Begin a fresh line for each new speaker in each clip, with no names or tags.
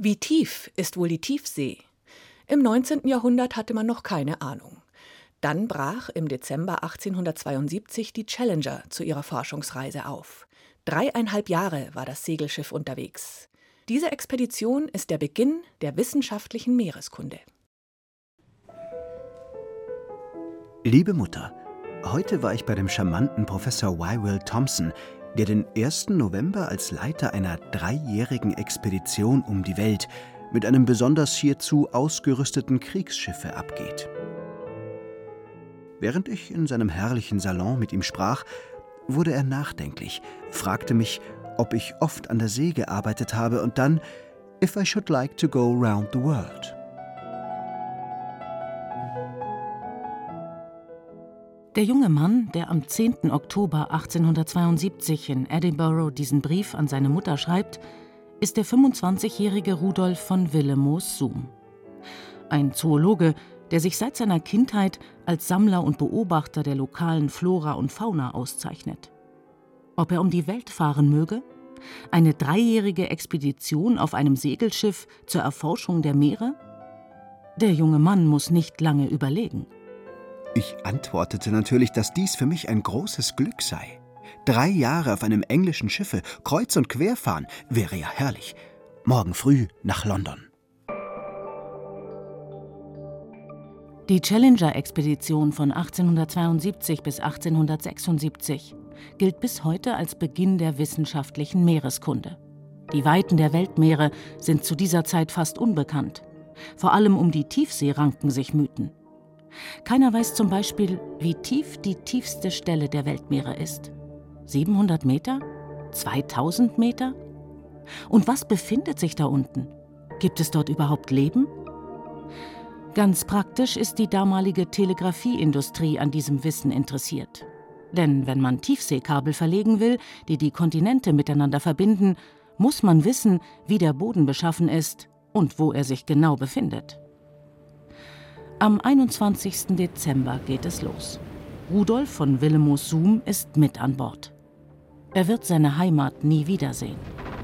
Wie tief ist wohl die Tiefsee? Im 19. Jahrhundert hatte man noch keine Ahnung. Dann brach im Dezember 1872 die Challenger zu ihrer Forschungsreise auf. 3,5 Jahre war das Segelschiff unterwegs. Diese Expedition ist der Beginn der wissenschaftlichen Meereskunde.
Liebe Mutter, heute war ich bei dem charmanten Professor Wywell Thompson, der den 1. November als Leiter einer 3-jährigen Expedition um die Welt mit einem besonders hierzu ausgerüsteten Kriegsschiffe abgeht. Während ich in seinem herrlichen Salon mit ihm sprach, wurde er nachdenklich, fragte mich, ob ich oft an der See gearbeitet habe und dann, if I should like to go round the world.
Der junge Mann, der am 10. Oktober 1872 in Edinburgh diesen Brief an seine Mutter schreibt, ist der 25-jährige Rudolf von Willemoes-Suhm. Ein Zoologe, der sich seit seiner Kindheit als Sammler und Beobachter der lokalen Flora und Fauna auszeichnet. Ob er um die Welt fahren möge? Eine 3-jährige Expedition auf einem Segelschiff zur Erforschung der Meere? Der junge Mann muss nicht lange überlegen.
Ich antwortete natürlich, dass dies für mich ein großes Glück sei. 3 Jahre auf einem englischen Schiffe, kreuz und quer fahren, wäre ja herrlich. Morgen früh nach London.
Die Challenger-Expedition von 1872 bis 1876 gilt bis heute als Beginn der wissenschaftlichen Meereskunde. Die Weiten der Weltmeere sind zu dieser Zeit fast unbekannt. Vor allem um die Tiefsee ranken sich Mythen. Keiner weiß zum Beispiel, wie tief die tiefste Stelle der Weltmeere ist. 700 Meter? 2000 Meter? Und was befindet sich da unten? Gibt es dort überhaupt Leben? Ganz praktisch ist die damalige Telegrafieindustrie an diesem Wissen interessiert. Denn wenn man Tiefseekabel verlegen will, die die Kontinente miteinander verbinden, muss man wissen, wie der Boden beschaffen ist und wo er sich genau befindet. Am 21. Dezember geht es los. Rudolf von Willemoes-Suhm ist mit an Bord. Er wird seine Heimat nie wiedersehen.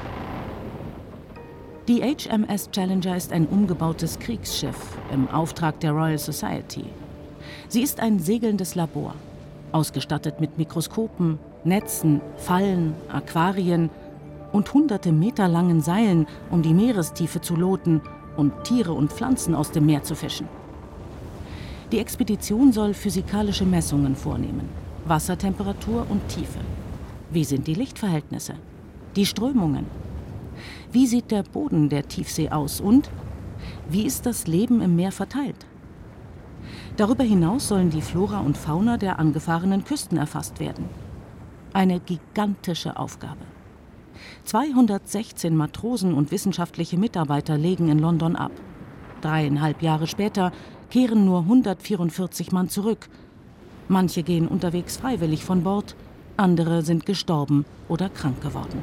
Die HMS Challenger ist ein umgebautes Kriegsschiff im Auftrag der Royal Society. Sie ist ein segelndes Labor, ausgestattet mit Mikroskopen, Netzen, Fallen, Aquarien und hunderte Meter langen Seilen, um die Meerestiefe zu loten und Tiere und Pflanzen aus dem Meer zu fischen. Die Expedition soll physikalische Messungen vornehmen, Wassertemperatur und Tiefe. Wie sind die Lichtverhältnisse? Die Strömungen? Wie sieht der Boden der Tiefsee aus und wie ist das Leben im Meer verteilt? Darüber hinaus sollen die Flora und Fauna der angefahrenen Küsten erfasst werden. Eine gigantische Aufgabe. 216 Matrosen und wissenschaftliche Mitarbeiter legen in London ab. 3,5 Jahre später kehren nur 144 Mann zurück. Manche gehen unterwegs freiwillig von Bord, andere sind gestorben oder krank geworden.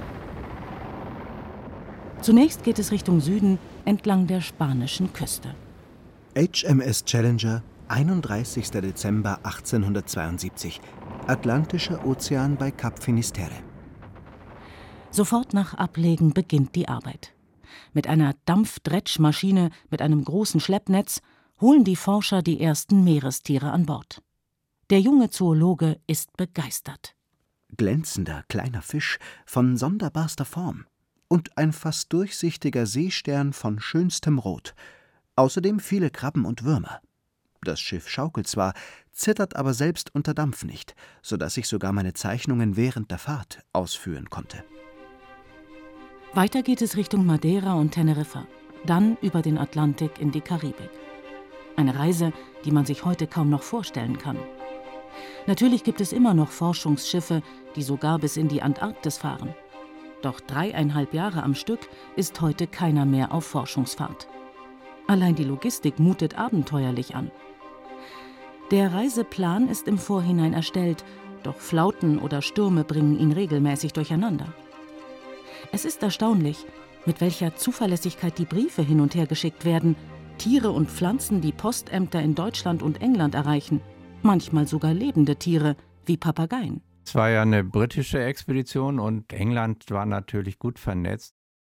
Zunächst geht es Richtung Süden entlang der spanischen Küste.
HMS Challenger, 31. Dezember 1872, Atlantischer Ozean bei Kap Finisterre.
Sofort nach Ablegen beginnt die Arbeit. Mit einer Dampfdretschmaschine mit einem großen Schleppnetz holen die Forscher die ersten Meerestiere an Bord. Der junge Zoologe ist begeistert.
Glänzender kleiner Fisch von sonderbarster Form und ein fast durchsichtiger Seestern von schönstem Rot. Außerdem viele Krabben und Würmer. Das Schiff schaukelt zwar, zittert aber selbst unter Dampf nicht, sodass ich sogar meine Zeichnungen während der Fahrt ausführen konnte.
Weiter geht es Richtung Madeira und Teneriffa, dann über den Atlantik in die Karibik. Eine Reise, die man sich heute kaum noch vorstellen kann. Natürlich gibt es immer noch Forschungsschiffe, die sogar bis in die Antarktis fahren. Doch 3,5 Jahre am Stück ist heute keiner mehr auf Forschungsfahrt. Allein die Logistik mutet abenteuerlich an. Der Reiseplan ist im Vorhinein erstellt, doch Flauten oder Stürme bringen ihn regelmäßig durcheinander. Es ist erstaunlich, mit welcher Zuverlässigkeit die Briefe hin und her geschickt werden, Tiere und Pflanzen, die Postämter in Deutschland und England erreichen, manchmal sogar lebende Tiere wie Papageien.
Es war ja eine britische Expedition und England war natürlich gut vernetzt.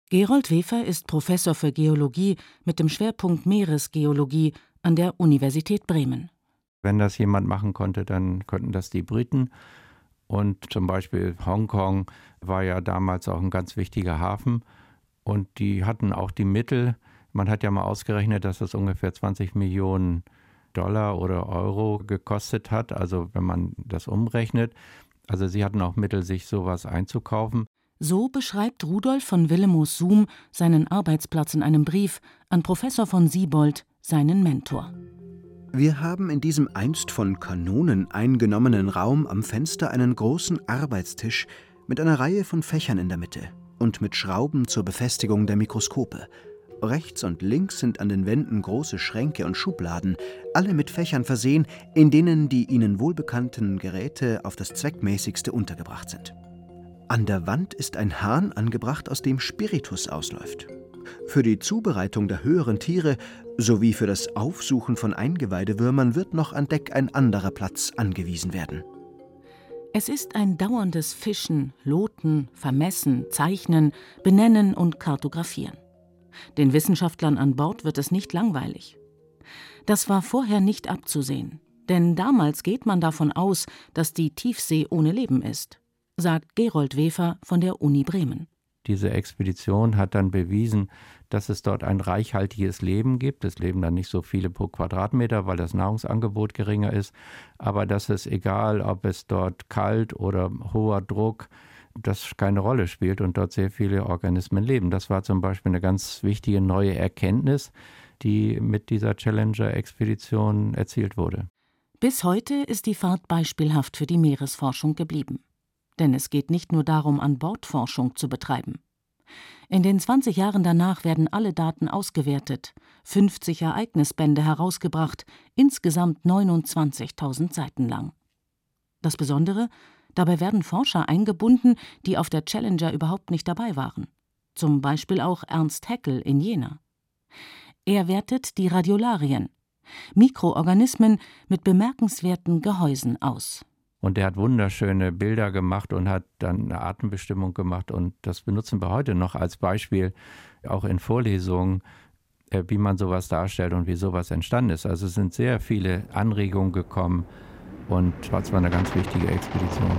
Gerold Wefer ist Professor für Geologie mit dem Schwerpunkt Meeresgeologie an der Universität Bremen.
Wenn das jemand machen konnte, dann konnten das die Briten. Und zum Beispiel Hongkong war ja damals auch ein ganz wichtiger Hafen. Und die hatten auch die Mittel. Man hat ja mal ausgerechnet, dass das ungefähr 20 Millionen Dollar oder Euro gekostet hat. Also wenn man das umrechnet. Also sie hatten auch Mittel, sich sowas einzukaufen.
So beschreibt Rudolf von Willemoes-Suhm seinen Arbeitsplatz in einem Brief an Professor von Siebold, seinen Mentor.
Wir haben in diesem einst von Kanonen eingenommenen Raum am Fenster einen großen Arbeitstisch mit einer Reihe von Fächern in der Mitte und mit Schrauben zur Befestigung der Mikroskope. Rechts und links sind an den Wänden große Schränke und Schubladen, alle mit Fächern versehen, in denen die ihnen wohlbekannten Geräte auf das Zweckmäßigste untergebracht sind. An der Wand ist ein Hahn angebracht, aus dem Spiritus ausläuft. Für die Zubereitung der höheren Tiere sowie für das Aufsuchen von Eingeweidewürmern wird noch an Deck ein anderer Platz angewiesen werden.
Es ist ein dauerndes Fischen, Loten, Vermessen, Zeichnen, Benennen und Kartografieren. Den Wissenschaftlern an Bord wird es nicht langweilig. Das war vorher nicht abzusehen, denn damals geht man davon aus, dass die Tiefsee ohne Leben ist, sagt Gerold Wefer von der Uni Bremen.
Diese Expedition hat dann bewiesen, dass es dort ein reichhaltiges Leben gibt. Es leben dann nicht so viele pro Quadratmeter, weil das Nahrungsangebot geringer ist. Aber dass es, egal ob es dort kalt oder hoher Druck, das keine Rolle spielt und dort sehr viele Organismen leben. Das war zum Beispiel eine ganz wichtige neue Erkenntnis, die mit dieser Challenger-Expedition erzielt wurde.
Bis heute ist die Fahrt beispielhaft für die Meeresforschung geblieben. Denn es geht nicht nur darum, An-Bord-Forschung zu betreiben. In den 20 Jahren danach werden alle Daten ausgewertet, 50 Ereignisbände herausgebracht, insgesamt 29.000 Seiten lang. Das Besondere, dabei werden Forscher eingebunden, die auf der Challenger überhaupt nicht dabei waren. Zum Beispiel auch Ernst Haeckel in Jena. Er wertet die Radiolarien, Mikroorganismen mit bemerkenswerten Gehäusen aus.
Und er hat wunderschöne Bilder gemacht und hat dann eine Artenbestimmung gemacht. Und das benutzen wir heute noch als Beispiel, auch in Vorlesungen, wie man sowas darstellt und wie sowas entstanden ist. Also es sind sehr viele Anregungen gekommen und es war eine ganz wichtige Expedition.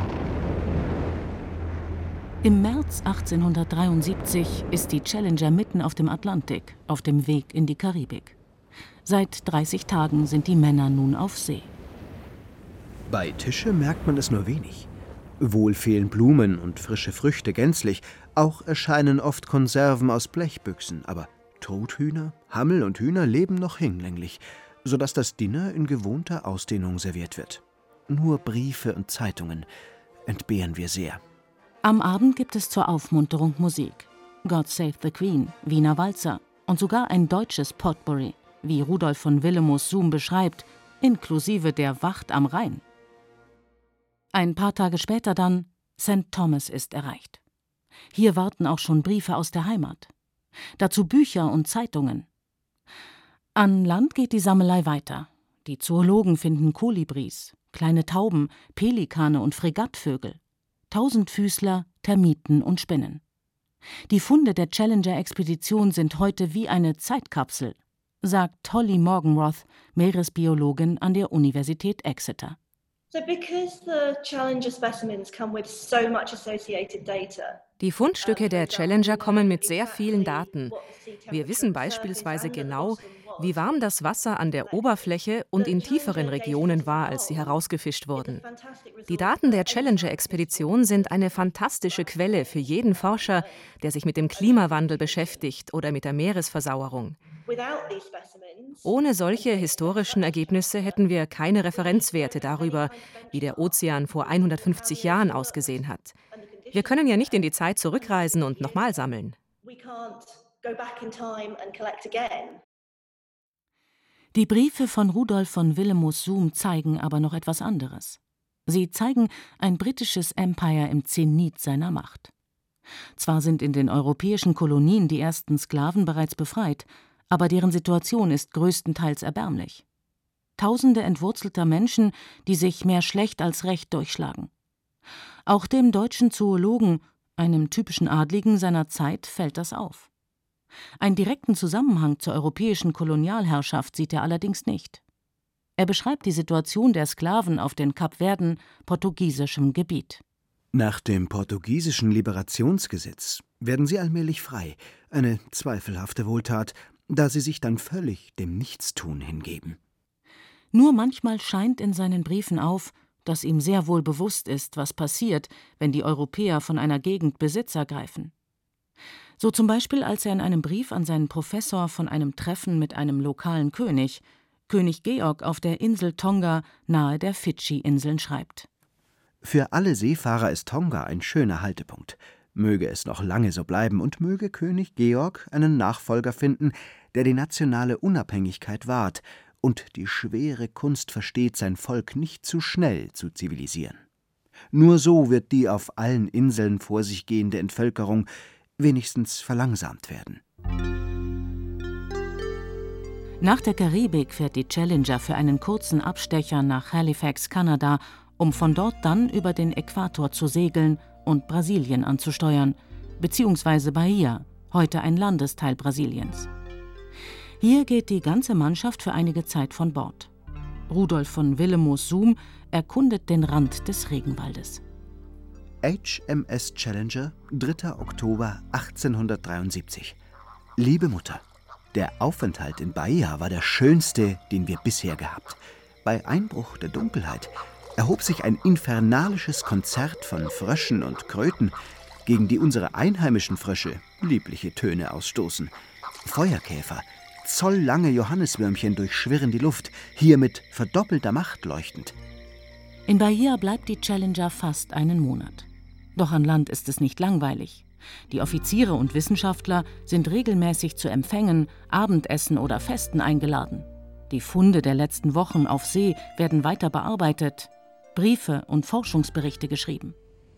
Im März 1873 ist die Challenger mitten auf dem Atlantik, auf dem Weg in die Karibik. Seit 30 Tagen sind die Männer nun auf See.
Bei Tische merkt man es nur wenig. Wohl fehlen Blumen und frische Früchte gänzlich, auch erscheinen oft Konserven aus Blechbüchsen, aber Truthühner, Hammel und Hühner leben noch hinlänglich, sodass das Dinner in gewohnter Ausdehnung serviert wird. Nur Briefe und Zeitungen entbehren wir sehr.
Am Abend gibt es zur Aufmunterung Musik. God Save the Queen, Wiener Walzer und sogar ein deutsches Potpourri, wie Rudolf von Willemoes-Suhm beschreibt, inklusive der Wacht am Rhein. Ein paar Tage später dann, St. Thomas ist erreicht. Hier warten auch schon Briefe aus der Heimat. Dazu Bücher und Zeitungen. An Land geht die Sammelei weiter. Die Zoologen finden Kolibris, kleine Tauben, Pelikane und Fregattvögel, Tausendfüßler, Termiten und Spinnen. Die Funde der Challenger-Expedition sind heute wie eine Zeitkapsel, sagt Holly Morgenroth, Meeresbiologin an der Universität Exeter.
Die Fundstücke der Challenger kommen mit sehr vielen Daten. Wir wissen beispielsweise genau, wie warm das Wasser an der Oberfläche und in tieferen Regionen war, als sie herausgefischt wurden. Die Daten der Challenger-Expedition sind eine fantastische Quelle für jeden Forscher, der sich mit dem Klimawandel beschäftigt oder mit der Meeresversauerung. Ohne solche historischen Ergebnisse hätten wir keine Referenzwerte darüber, wie der Ozean vor 150 Jahren ausgesehen hat. Wir können ja nicht in die Zeit zurückreisen und nochmal sammeln.
Die Briefe von Rudolf von Willemoes-Suhm zeigen aber noch etwas anderes. Sie zeigen ein britisches Empire im Zenit seiner Macht. Zwar sind in den europäischen Kolonien die ersten Sklaven bereits befreit, aber deren Situation ist größtenteils erbärmlich. Tausende entwurzelter Menschen, die sich mehr schlecht als recht durchschlagen. Auch dem deutschen Zoologen, Einem typischen Adligen seiner Zeit fällt das auf. Einen direkten Zusammenhang zur europäischen Kolonialherrschaft sieht er allerdings nicht. Er beschreibt die Situation der Sklaven auf den Kapverden, portugiesischem Gebiet.
Nach dem portugiesischen Liberationsgesetz werden sie allmählich frei, eine zweifelhafte Wohltat, da sie sich dann völlig dem Nichtstun hingeben.
Nur manchmal scheint in seinen Briefen auf, dass ihm sehr wohl bewusst ist, was passiert, wenn die Europäer von einer Gegend Besitz ergreifen. So zum Beispiel, als er in einem Brief an seinen Professor von einem Treffen mit einem lokalen König, König Georg auf der Insel Tonga nahe der Fidschi-Inseln, schreibt:
Für alle Seefahrer ist Tonga ein schöner Haltepunkt. Möge es noch lange so bleiben und möge König Georg einen Nachfolger finden, der die nationale Unabhängigkeit wahrt und die schwere Kunst versteht, sein Volk nicht zu schnell zu zivilisieren. Nur so wird die auf allen Inseln vor sich gehende Entvölkerung wenigstens verlangsamt werden.
Nach der Karibik fährt die Challenger für einen kurzen Abstecher nach Halifax, Kanada, um von dort dann über den Äquator zu segeln und Brasilien anzusteuern, beziehungsweise Bahia, heute ein Landesteil Brasiliens. Hier geht die ganze Mannschaft für einige Zeit von Bord. Rudolf von Willemoes-Suhm erkundet den Rand des Regenwaldes.
HMS Challenger, 3. Oktober 1873. Liebe Mutter, der Aufenthalt in Bahia war der schönste, den wir bisher gehabt. Bei Einbruch der Dunkelheit erhob sich ein infernalisches Konzert von Fröschen und Kröten, gegen die unsere einheimischen Frösche liebliche Töne ausstoßen. Feuerkäfer, zolllange Johanniswürmchen durchschwirren die Luft, hier mit verdoppelter Macht leuchtend.
In Bahia bleibt die Challenger fast einen Monat. Doch an Land ist es nicht langweilig. Die Offiziere und Wissenschaftler sind regelmäßig zu Empfängen, Abendessen oder Festen eingeladen. Die Funde der letzten Wochen auf See werden weiter bearbeitet, Briefe und Forschungsberichte geschrieben.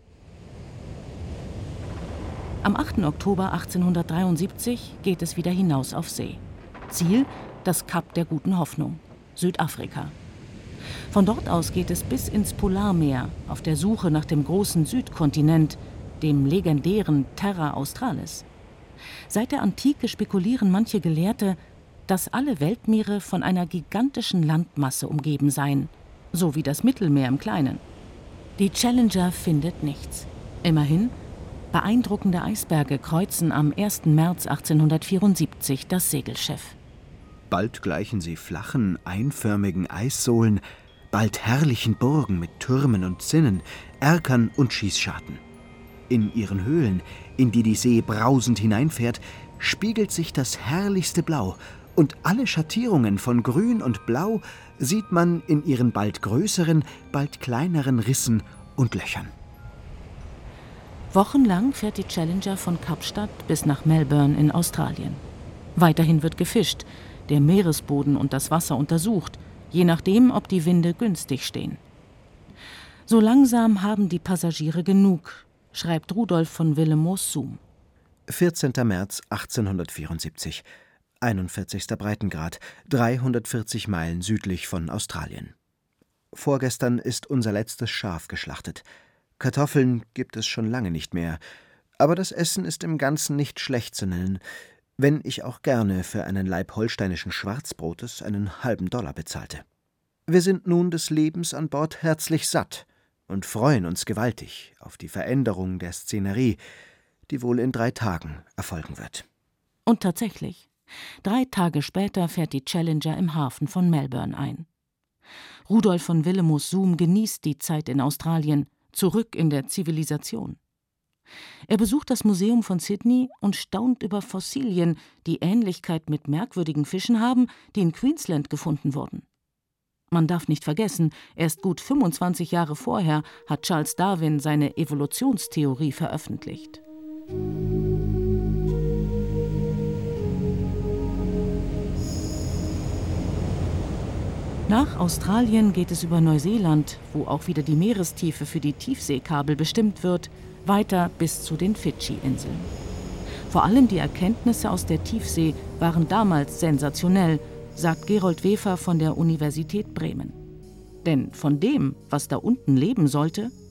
Am 8. Oktober 1873 geht es wieder hinaus auf See. Ziel: das Kap der Guten Hoffnung, Südafrika. Von dort aus geht es bis ins Polarmeer auf der Suche nach dem großen Südkontinent, dem legendären Terra Australis. Seit der Antike spekulieren manche Gelehrte, dass alle Weltmeere von einer gigantischen Landmasse umgeben seien, so wie das Mittelmeer im Kleinen. Die Challenger findet nichts. Immerhin, beeindruckende Eisberge kreuzen am 1. März 1874 das Segelschiff.
Bald gleichen sie flachen, einförmigen Eissohlen, bald herrlichen Burgen mit Türmen und Zinnen, Erkern und Schießscharten. In ihren Höhlen, in die die See brausend hineinfährt, spiegelt sich das herrlichste Blau, und alle Schattierungen von Grün und Blau sieht man in ihren bald größeren, bald kleineren Rissen und Löchern.
Wochenlang fährt die Challenger von Kapstadt bis nach Melbourne in Australien. Weiterhin wird gefischt, der Meeresboden und das Wasser untersucht, je nachdem, ob die Winde günstig stehen. So langsam haben die Passagiere genug, schreibt Rudolf von Willemoes-Suhm.
14. März 1874, 41. Breitengrad, 340 Meilen südlich von Australien. Vorgestern ist unser letztes Schaf geschlachtet. Kartoffeln gibt es schon lange nicht mehr, aber das Essen ist im Ganzen nicht schlecht zu nennen, wenn ich auch gerne für einen Laib holsteinischen Schwarzbrotes einen halben $1 bezahlte. Wir sind nun des Lebens an Bord herzlich satt und freuen uns gewaltig auf die Veränderung der Szenerie, die wohl in 3 Tagen erfolgen wird.
Und tatsächlich, 3 Tage später fährt die Challenger im Hafen von Melbourne ein. Rudolf von Willemoes-Suhm genießt die Zeit in Australien, zurück in der Zivilisation. Er besucht das Museum von Sydney und staunt über Fossilien, die Ähnlichkeit mit merkwürdigen Fischen haben, die in Queensland gefunden wurden. Man darf nicht vergessen, erst gut 25 Jahre vorher hat Charles Darwin seine Evolutionstheorie veröffentlicht. Nach Australien geht es über Neuseeland, wo auch wieder die Meerestiefe für die Tiefseekabel bestimmt wird, weiter bis zu den Fidschi-Inseln. Vor allem die Erkenntnisse aus der Tiefsee waren damals sensationell, sagt Gerold Wefer von der Universität Bremen. Denn von dem, was da unten leben sollte,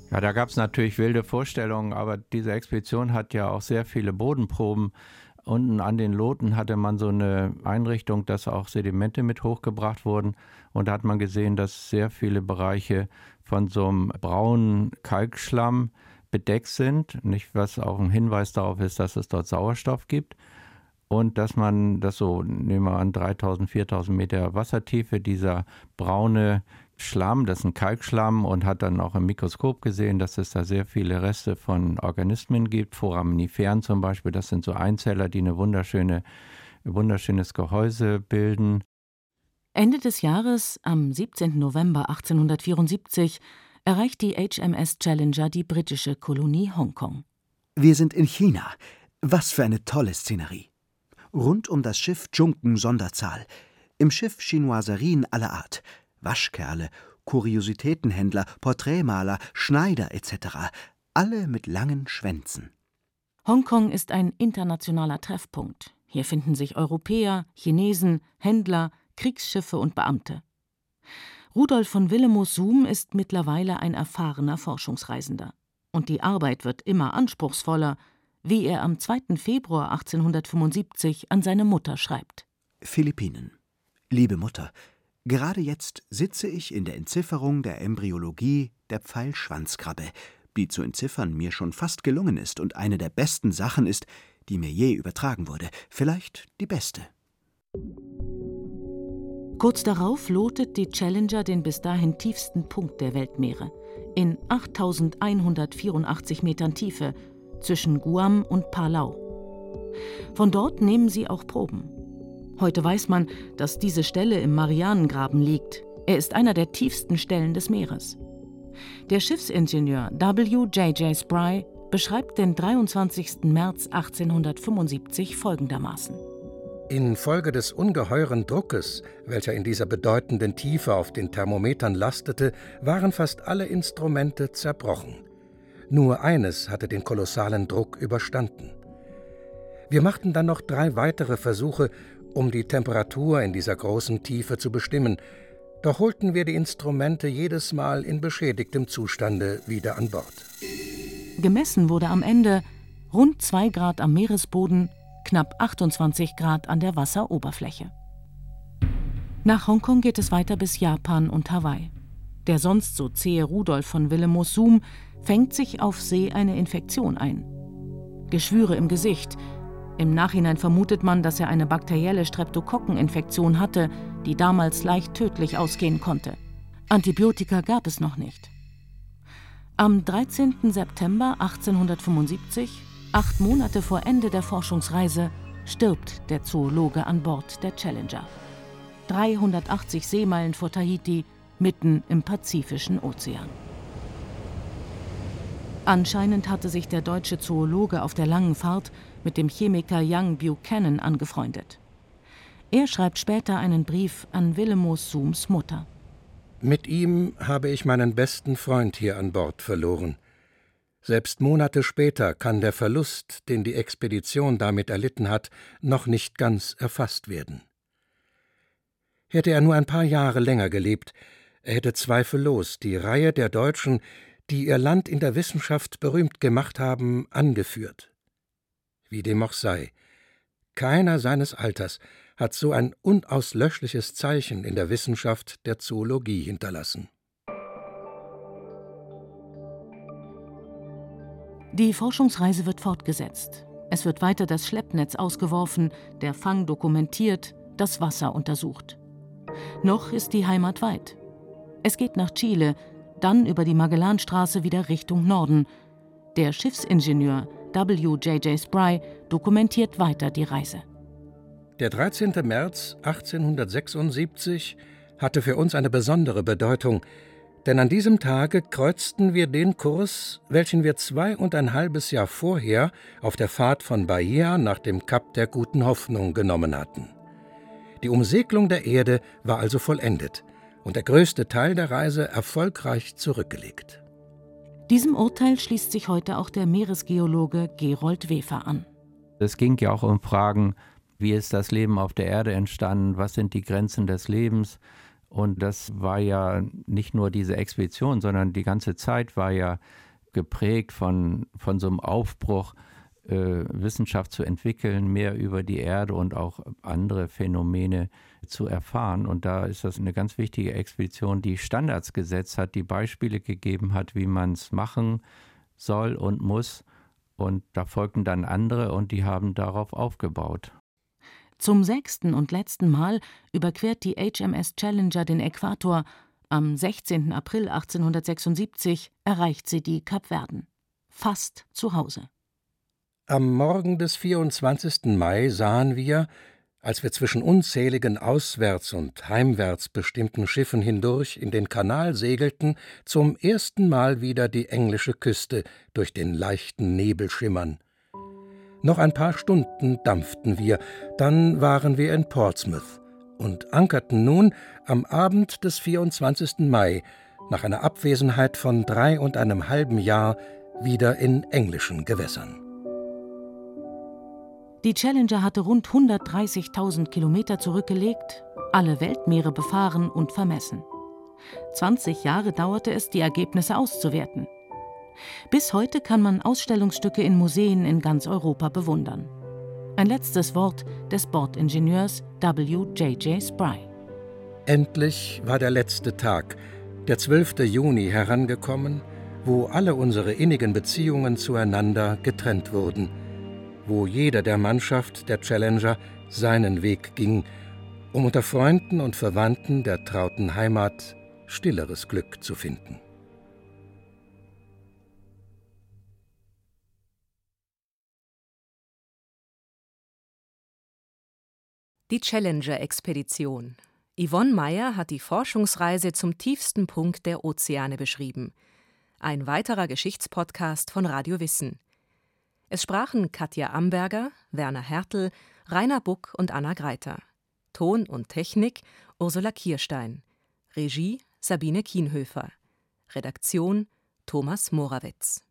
Ja, da gab es natürlich wilde Vorstellungen, aber diese Expedition hat ja auch sehr viele Bodenproben. Unten an den Loten hatte man so eine Einrichtung, dass auch Sedimente mit hochgebracht wurden. Und da hat man gesehen, dass sehr viele Bereiche von so einem braunen Kalkschlamm bedeckt sind. Nicht, was auch ein Hinweis darauf ist, dass es dort Sauerstoff gibt. Und dass man das so, nehmen wir an, 3000, 4000 Meter Wassertiefe, dieser braune Schlamm, das ist ein Kalkschlamm, und hat dann auch im Mikroskop gesehen, dass es da sehr viele Reste von Organismen gibt, Foraminiferen zum Beispiel, das sind so Einzeller, die eine wunderschönes Gehäuse bilden.
Ende des Jahres, am 17. November 1874, erreicht die HMS Challenger die britische Kolonie Hongkong.
Wir sind in China. Was für eine tolle Szenerie. Rund um das Schiff Dschunken Sonderzahl. Im Schiff Chinoiserien aller Art. Waschkerle, Kuriositätenhändler, Porträtmaler, Schneider etc. Alle mit langen Schwänzen.
Hongkong ist ein internationaler Treffpunkt. Hier finden sich Europäer, Chinesen, Händler, Kriegsschiffe und Beamte. Rudolf von Willemoes-Suhm ist mittlerweile ein erfahrener Forschungsreisender. Und die Arbeit wird immer anspruchsvoller, wie er am 2. Februar 1875 an seine Mutter schreibt.
Philippinen. Liebe Mutter, gerade jetzt sitze ich in der Entzifferung der Embryologie der Pfeilschwanzkrabbe, die zu entziffern mir schon fast gelungen ist und eine der besten Sachen ist, die mir je übertragen wurde, vielleicht die beste.
Kurz darauf lotet die Challenger den bis dahin tiefsten Punkt der Weltmeere, in 8184 Metern Tiefe, zwischen Guam und Palau. Von dort nehmen sie auch Proben. Heute weiß man, dass diese Stelle im Marianengraben liegt. Er ist einer der tiefsten Stellen des Meeres. Der Schiffsingenieur W.J.J. Spry beschreibt den 23. März 1875 folgendermaßen:
Infolge des ungeheuren Druckes, welcher in dieser bedeutenden Tiefe auf den Thermometern lastete, waren fast alle Instrumente zerbrochen. Nur eines hatte den kolossalen Druck überstanden. Wir machten dann noch 3 weitere Versuche, um die Temperatur in dieser großen Tiefe zu bestimmen, doch holten wir die Instrumente jedes Mal in beschädigtem Zustande wieder an Bord.
Gemessen wurde am Ende rund 2 Grad am Meeresboden, knapp 28 Grad an der Wasseroberfläche. Nach Hongkong geht es weiter bis Japan und Hawaii. Der sonst so zähe Rudolf von Willemoes-Suhm fängt sich auf See eine Infektion ein. Geschwüre im Gesicht. Im Nachhinein vermutet man, dass er eine bakterielle Streptokokkeninfektion hatte, die damals leicht tödlich ausgehen konnte. Antibiotika gab es noch nicht. Am 13. September 1875, 8 Monate vor Ende der Forschungsreise, stirbt der Zoologe an Bord der Challenger. 380 Seemeilen vor Tahiti, mitten im Pazifischen Ozean. Anscheinend hatte sich der deutsche Zoologe auf der langen Fahrt mit dem Chemiker Young Buchanan angefreundet. Er schreibt später einen Brief an Willemoes-Suhms Mutter.
Mit ihm habe ich meinen besten Freund hier an Bord verloren. Selbst Monate später kann der Verlust, den die Expedition damit erlitten hat, noch nicht ganz erfasst werden. Hätte er nur ein paar Jahre länger gelebt, er hätte zweifellos die Reihe der Deutschen, die ihr Land in der Wissenschaft berühmt gemacht haben, angeführt. Wie dem auch sei, keiner seines Alters hat so ein unauslöschliches Zeichen in der Wissenschaft der Zoologie hinterlassen.
Die Forschungsreise wird fortgesetzt. Es wird weiter das Schleppnetz ausgeworfen, der Fang dokumentiert, das Wasser untersucht. Noch ist die Heimat weit. Es geht nach Chile, dann über die Magellanstraße wieder Richtung Norden. Der Schiffsingenieur W.J.J. Spry dokumentiert weiter die Reise.
Der 13. März 1876 hatte für uns eine besondere Bedeutung, denn an diesem Tage kreuzten wir den Kurs, welchen wir 2,5 Jahre vorher auf der Fahrt von Bahia nach dem Kap der Guten Hoffnung genommen hatten. Die Umsegelung der Erde war also vollendet und der größte Teil der Reise erfolgreich zurückgelegt.
Diesem Urteil schließt sich heute auch der Meeresgeologe Gerold Wefer an.
Es ging ja auch um Fragen, wie ist das Leben auf der Erde entstanden, was sind die Grenzen des Lebens? Und das war ja nicht nur diese Expedition, sondern die ganze Zeit war ja geprägt von so einem Aufbruch, Wissenschaft zu entwickeln, mehr über die Erde und auch andere Phänomene zu erfahren. Und da ist das eine ganz wichtige Expedition, die Standards gesetzt hat, die Beispiele gegeben hat, wie man es machen soll und muss. Und da folgten dann andere und die haben darauf aufgebaut.
Zum 6. und letzten Mal überquert die HMS Challenger den Äquator. Am 16. April 1876 erreicht sie die Kapverden. Fast zu Hause.
Am Morgen des 24. Mai sahen wir, als wir zwischen unzähligen auswärts und heimwärts bestimmten Schiffen hindurch in den Kanal segelten, zum ersten Mal wieder die englische Küste durch den leichten Nebel schimmern. Noch ein paar Stunden dampften wir, dann waren wir in Portsmouth und ankerten nun am Abend des 24. Mai, nach einer Abwesenheit von 3,5 Jahren, wieder in englischen Gewässern.
Die Challenger hatte rund 130.000 Kilometer zurückgelegt, alle Weltmeere befahren und vermessen. 20 Jahre dauerte es, die Ergebnisse auszuwerten. Bis heute kann man Ausstellungsstücke in Museen in ganz Europa bewundern. Ein letztes Wort des Bordingenieurs W.J.J. Spry.
Endlich war der letzte Tag, der 12. Juni, herangekommen, wo alle unsere innigen Beziehungen zueinander getrennt wurden, wo jeder der Mannschaft der Challenger seinen Weg ging, um unter Freunden und Verwandten der trauten Heimat stilleres Glück zu finden.
Die Challenger-Expedition. Yvonne Meyer hat die Forschungsreise zum tiefsten Punkt der Ozeane beschrieben. Ein weiterer Geschichtspodcast von Radio Wissen. Es sprachen Katja Amberger, Werner Hertel, Rainer Buck und Anna Greiter. Ton und Technik Ursula Kierstein. Regie Sabine Kienhöfer. Redaktion Thomas Morawetz.